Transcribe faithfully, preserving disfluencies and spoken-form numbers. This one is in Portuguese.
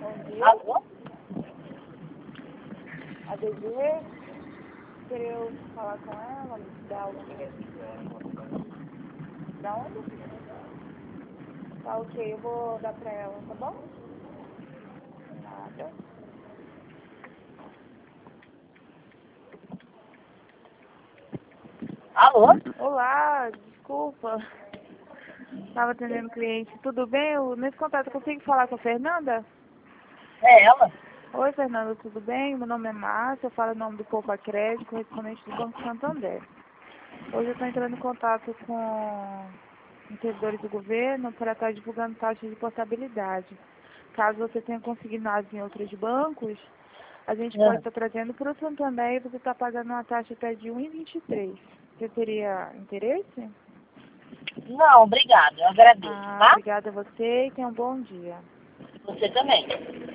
dia. Alô? A D G, queria eu falar com ela, da onde? Da onde? Tá ok, eu vou dar pra ela, tá bom? Nada. Alô? Olá, desculpa. Estava atendendo cliente. Tudo bem? Eu, nesse contato, eu consigo falar com a Fernanda? É ela? Oi, Fernanda, tudo bem? Meu nome é Márcia, eu falo em nome do Poupa Crédito, correspondente do Banco Santander. Hoje eu estou entrando em contato com os servidores do governo para estar divulgando taxas de portabilidade. Caso você tenha consignado em outros bancos, a gente pode Ah. estar trazendo para o Santander e você está pagando uma taxa até de um vírgula vinte e três. Você teria interesse? Não, obrigada. Eu agradeço, Ah, tá? obrigada a você e tenha um bom dia. Você também.